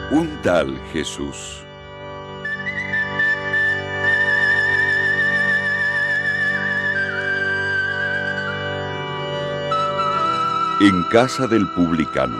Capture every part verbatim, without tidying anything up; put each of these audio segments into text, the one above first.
Un tal Jesús. En casa del publicano.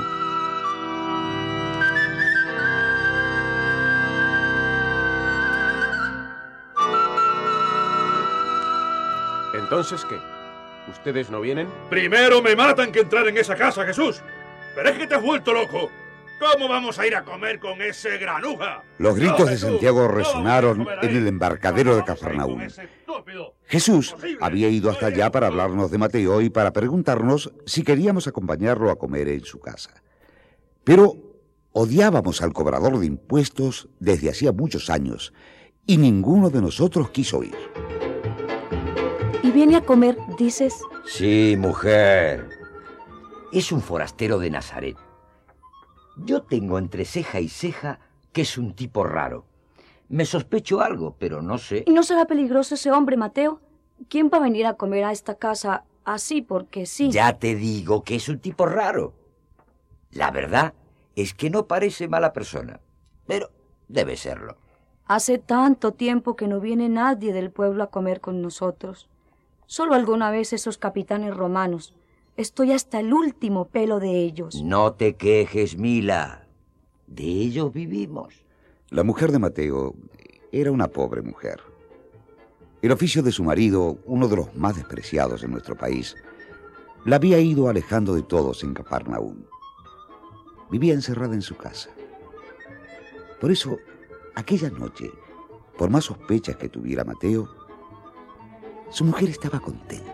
¿Entonces qué? ¿Ustedes no vienen? Primero me matan que entrar en esa casa, Jesús. Pero es que te has vuelto loco. ¿Cómo vamos a ir a comer con ese granuja? Los gritos No, de Jesús, Santiago no resonaron vamos a comer en ahí. el embarcadero No de vamos a ir Cafarnaúm. con ese estúpido. Jesús Imposible. había ido hasta allá para hablarnos de Mateo y para preguntarnos si queríamos acompañarlo a comer en su casa. Pero odiábamos al cobrador de impuestos desde hacía muchos años y ninguno de nosotros quiso ir. ¿Y viene a comer, dices? Sí, mujer. Es un forastero de Nazaret. Yo tengo entre ceja y ceja que es un tipo raro. Me sospecho algo, pero no sé. ¿Y no será peligroso ese hombre, Mateo? ¿Quién va a venir a comer a esta casa así porque sí? Ya te digo que es un tipo raro. La verdad es que no parece mala persona, pero debe serlo. Hace tanto tiempo que no viene nadie del pueblo a comer con nosotros. Solo alguna vez esos capitanes romanos. Estoy hasta el último pelo de ellos. No te quejes, Mila. De ellos vivimos. La mujer de Mateo era una pobre mujer. El oficio de su marido, uno de los más despreciados en nuestro país, la había ido alejando de todos en Cafarnaúm. Vivía encerrada en su casa. Por eso, aquella noche, por más sospechas que tuviera Mateo, su mujer estaba contenta.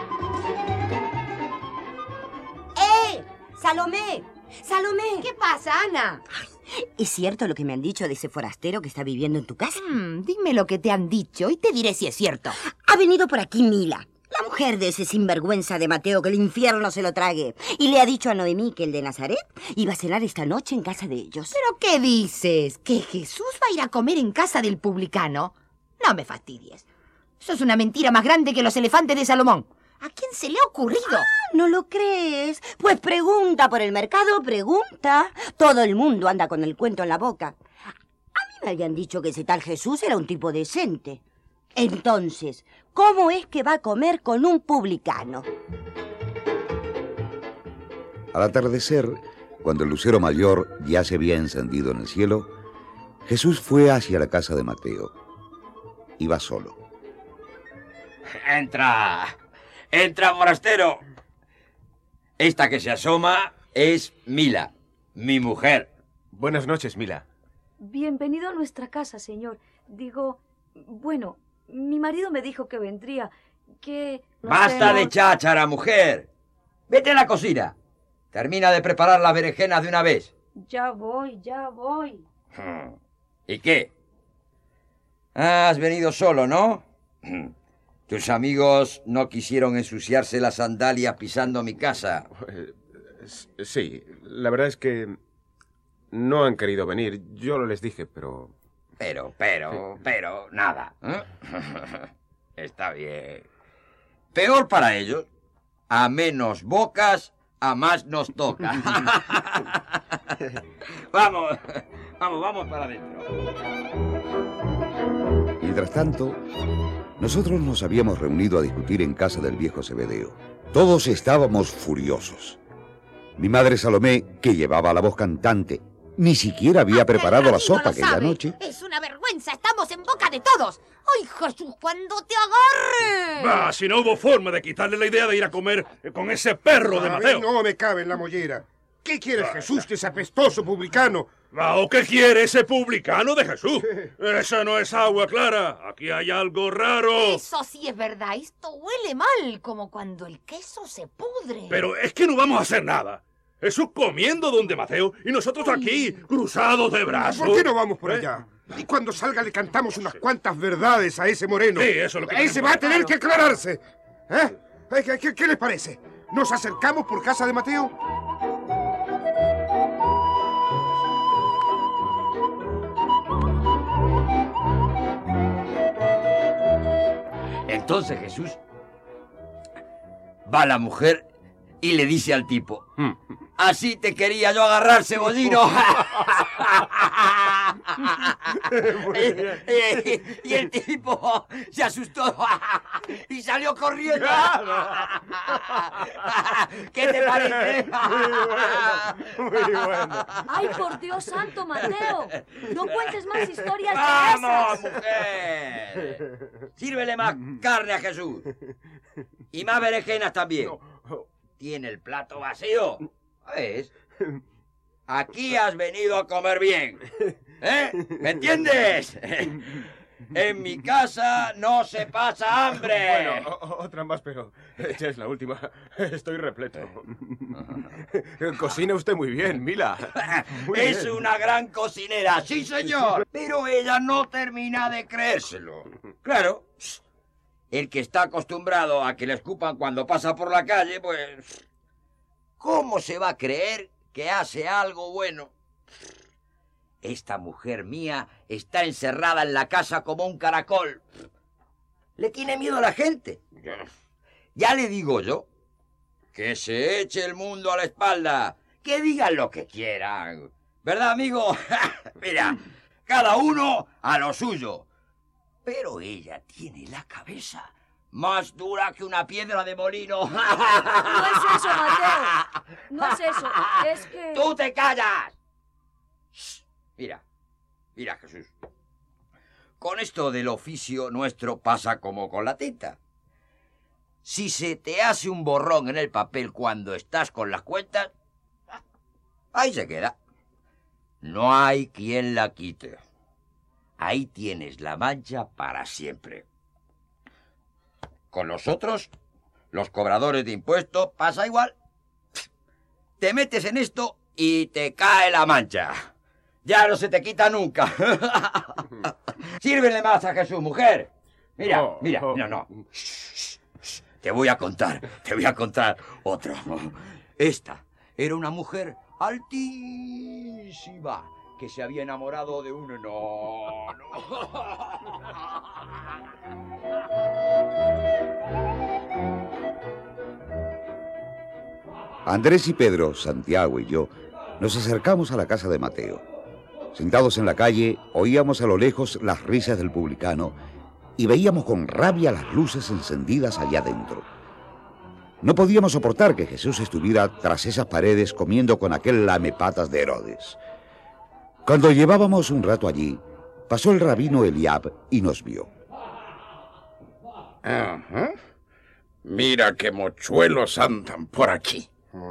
¡Eh! ¡Salomé! ¡Salomé! ¿Qué pasa, Ana? ¿Es cierto lo que me han dicho de ese forastero que está viviendo en tu casa? Hmm, dime lo que te han dicho y te diré si es cierto. Ha venido por aquí Mila, la mujer de ese sinvergüenza de Mateo, que el infierno se lo trague. Y le ha dicho a Noemí que el de Nazaret iba a cenar esta noche en casa de ellos. ¿Pero qué dices? ¿Que Jesús va a ir a comer en casa del publicano? No me fastidies. Eso es una mentira más grande que los elefantes de Salomón. ¿A quién se le ha ocurrido? Ah, ¿no lo crees? Pues pregunta por el mercado, pregunta. Todo el mundo anda con el cuento en la boca. A mí me habían dicho que ese tal Jesús era un tipo decente. Entonces, ¿cómo es que va a comer con un publicano? Al atardecer, cuando el lucero mayor ya se había encendido en el cielo, Jesús fue hacia la casa de Mateo. Iba solo. ¡Entra! ¡Entra, forastero! Esta que se asoma es Mila, mi mujer. Buenas noches, Mila. Bienvenido a nuestra casa, señor. Digo, bueno, mi marido me dijo que vendría, que... nos ¡Basta de vemos. cháchara, mujer! Vete a la cocina. Termina de preparar las berenjenas de una vez. Ya voy, ya voy. ¿Y qué? Has venido solo, ¿no? Tus amigos no quisieron ensuciarse las sandalias pisando mi casa. Eh, Sí, la verdad es que no han querido venir. Yo lo les dije, pero... Pero, pero, pero, nada. ¿eh? Está bien. Peor para ellos. A menos bocas, a más nos toca. Vamos, vamos, vamos para adentro. Mientras tanto, nosotros nos habíamos reunido a discutir en casa del viejo Zebedeo. Todos estábamos furiosos. Mi madre Salomé, que llevaba la voz cantante, ni siquiera había preparado la sopa aquella noche. Es una vergüenza, estamos en boca de todos. ¡Ay, Jesús, cuando te agarre! Va, si no hubo forma de quitarle la idea de ir a comer con ese perro de A mí Mateo. no me cabe en la mollera. ¿Qué quiere Jesús de ese apestoso publicano? Va, ¿o qué quiere ese publicano de Jesús? Esa no es agua clara. Aquí hay algo raro. Eso sí es verdad, esto huele mal, como cuando el queso se pudre. Pero es que no vamos a hacer nada. Jesús comiendo donde Mateo y nosotros aquí, cruzados de brazos. ¿Por qué no vamos por ¿Eh? allá? Y cuando salga le cantamos unas cuantas verdades a ese moreno. Sí, eso es lo que Ese tenemos va a tener claro. que aclararse. ¿Eh? ¿Qué, qué- qué les parece? ¿Nos acercamos por casa de Mateo? Entonces Jesús va a la mujer y le dice al tipo, así te quería yo agarrar, cebollino. y, y el tipo se asustó y salió corriendo. ¿Qué te parece? Muy bueno, muy bueno. ¡Ay, por Dios santo, Mateo! No cuentes más historias de ¡Vamos, esas. mujer! Sírvele más carne a Jesús. Y más berenjenas también. ¿Tiene el plato vacío? ¿Ves? Aquí has venido a comer bien. ¿Eh? ¿Me entiendes? En mi casa no se pasa hambre. Bueno, o- otra más, pero ya es la última. Estoy repleto. Cocina usted muy bien, Mila. Muy Es bien. una gran cocinera, sí, señor. Pero ella no termina de creérselo. Claro, el que está acostumbrado a que le escupan cuando pasa por la calle, pues... ¿cómo se va a creer que hace algo bueno? Esta mujer mía está encerrada en la casa como un caracol. ¿Le tiene miedo a la gente? Ya le digo yo, que se eche el mundo a la espalda, que digan lo que quieran. ¿Verdad, amigo? Mira, cada uno a lo suyo. Pero ella tiene la cabeza más dura que una piedra de molino. No es eso, Mateo. No es eso. Es que... ¡Tú te callas! Shh. Mira, mira, Jesús. Con esto del oficio nuestro pasa como con la tinta. Si se te hace un borrón en el papel cuando estás con las cuentas, ahí se queda. No hay quien la quite. Ahí tienes la mancha para siempre. Con los otros, los cobradores de impuestos, pasa igual. Te metes en esto y te cae la mancha. Ya no se te quita nunca. Sírvele más a Jesús, mujer. Mira, Oh, mira, oh. no, no. Shh, shh, shh. Te voy a contar, te voy a contar otro. Esta era una mujer altísima que se había enamorado de un enano. Andrés y Pedro, Santiago y yo nos acercamos a la casa de Mateo. Sentados en la calle, oíamos a lo lejos las risas del publicano y veíamos con rabia las luces encendidas allá adentro. No podíamos soportar que Jesús estuviera tras esas paredes comiendo con aquel lamepatas de Herodes. Cuando llevábamos un rato allí, pasó el rabino Eliab y nos vio. Ajá. Mira qué mochuelos andan por aquí.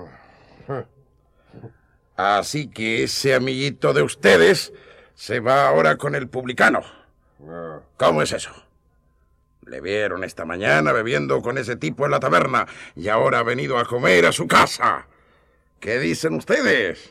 Así que ese amiguito de ustedes se va ahora con el publicano. ¿Cómo es eso? Le vieron esta mañana bebiendo con ese tipo en la taberna y ahora ha venido a comer a su casa. ¿Qué dicen ustedes?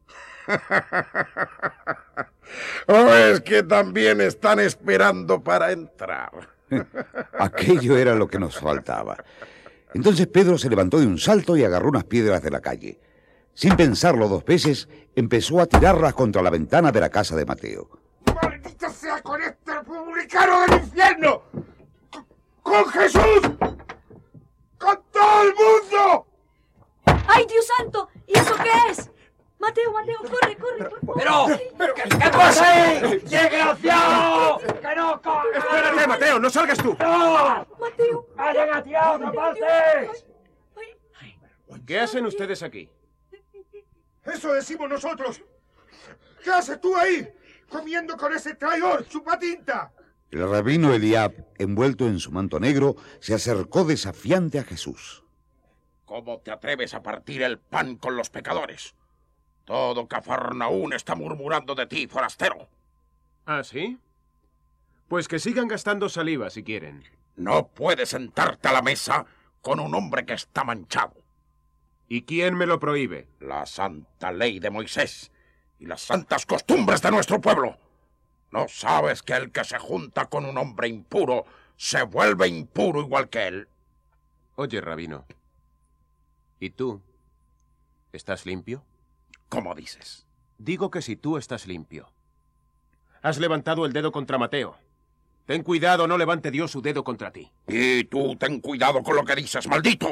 ¿O es que también están esperando para entrar? Aquello era lo que nos faltaba. Entonces Pedro se levantó de un salto y agarró unas piedras de la calle. Sin pensarlo dos veces, empezó a tirarlas contra la ventana de la casa de Mateo. ¡Maldita sea con este publicano del infierno! ¡Con, con Jesús! ¡Con todo el mundo! ¡Ay, Dios santo! ¿Y eso qué es? Mateo, Mateo, corre, corre, por favor. ¡Pero! pero ¿Qué, qué pasa ahí? ¡Desgraciado! ¡Que no corra! Espérate, Mateo, no salgas tú. ¡No! Mateo. ¡Vayan a tirar a otra parte! ¿Qué hacen ustedes aquí? Eso decimos nosotros. ¿Qué haces tú ahí? Comiendo con ese traidor, chupatinta. El rabino Eliab, envuelto en su manto negro, se acercó desafiante a Jesús. ¿Cómo te atreves a partir el pan con los pecadores? Todo Cafarnaún está murmurando de ti, forastero. ¿Ah, sí? Pues que sigan gastando saliva si quieren. No puedes sentarte a la mesa con un hombre que está manchado. ¿Y quién me lo prohíbe? La santa ley de Moisés y las santas costumbres de nuestro pueblo. ¿No sabes que el que se junta con un hombre impuro se vuelve impuro igual que él? Oye, rabino. ¿Y tú? ¿Estás limpio? ¿Cómo dices? Digo que si tú estás limpio. Has levantado el dedo contra Mateo. Ten cuidado, no levante Dios su dedo contra ti. Y tú ten cuidado con lo que dices, maldito.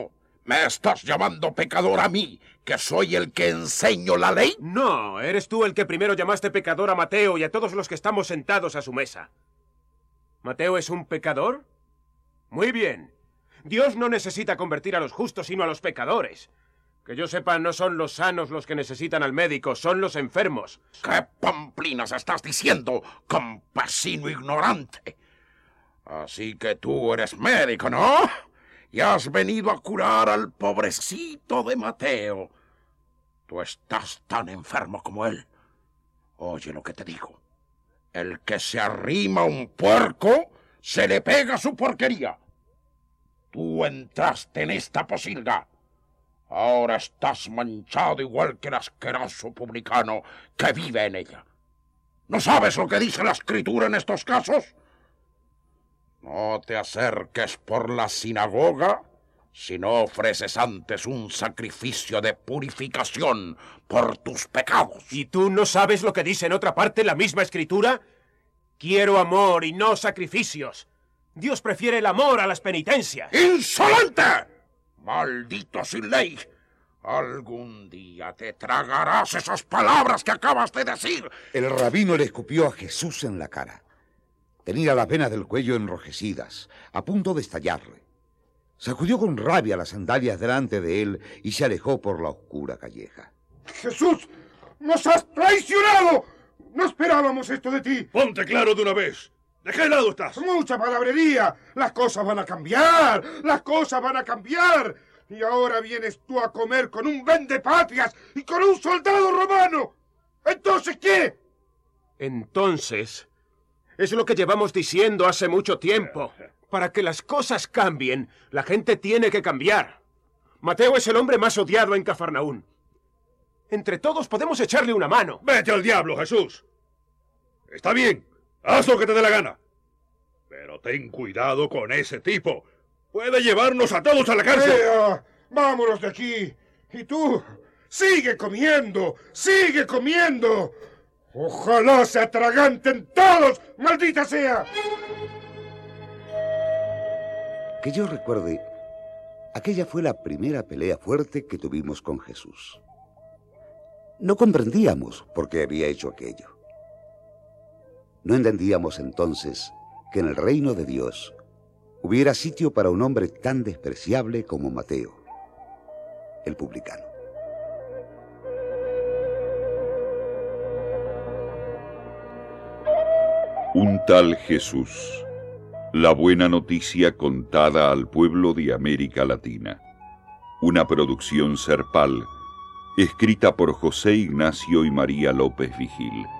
¿Me estás llamando pecador a mí, que soy el que enseño la ley? No, eres tú el que primero llamaste pecador a Mateo y a todos los que estamos sentados a su mesa. ¿Mateo es un pecador? Muy bien. Dios no necesita convertir a los justos, sino a los pecadores. Que yo sepa, no son los sanos los que necesitan al médico, son los enfermos. ¿Qué pamplinas estás diciendo, campesino ignorante? Así que tú eres médico, ¿no? Y has venido a curar al pobrecito de Mateo. Tú estás tan enfermo como él. Oye lo que te digo. El que se arrima a un puerco, se le pega su porquería. Tú entraste en esta posilga. Ahora estás manchado igual que el asqueroso publicano que vive en ella. ¿No sabes lo que dice la Escritura en estos casos? No te acerques por la sinagoga si no ofreces antes un sacrificio de purificación por tus pecados. ¿Y tú no sabes lo que dice en otra parte la misma Escritura? Quiero amor y no sacrificios. Dios prefiere el amor a las penitencias. ¡Insolente! ¡Maldito sin ley! Algún día te tragarás esas palabras que acabas de decir. El rabino le escupió a Jesús en la cara. Tenía las venas del cuello enrojecidas, a punto de estallarle. Sacudió con rabia las sandalias delante de él y se alejó por la oscura calleja. ¡Jesús! ¡Nos has traicionado! ¡No esperábamos esto de ti! Ponte claro de una vez. ¿De qué lado estás? ¡Mucha palabrería! Las cosas van a cambiar. Las cosas van a cambiar. Y ahora vienes tú a comer con un vendepatrias y con un soldado romano. ¿Entonces qué? Entonces, es lo que llevamos diciendo hace mucho tiempo. Para que las cosas cambien, la gente tiene que cambiar. Mateo es el hombre más odiado en Cafarnaún. Entre todos podemos echarle una mano. Vete al diablo, Jesús. Está bien, haz lo que te dé la gana. Pero ten cuidado con ese tipo. Puede llevarnos a todos a la cárcel. ¡Ea! ¡Vámonos de aquí! Y tú, sigue comiendo, sigue comiendo. Ojalá se atraganten todos, maldita sea. Que yo recuerde, aquella fue la primera pelea fuerte que tuvimos con Jesús. No comprendíamos por qué había hecho aquello. No entendíamos entonces que en el reino de Dios hubiera sitio para un hombre tan despreciable como Mateo, el publicano. Un tal Jesús. La buena noticia contada al pueblo de América Latina. Una producción Serpal, escrita por José Ignacio y María López Vigil.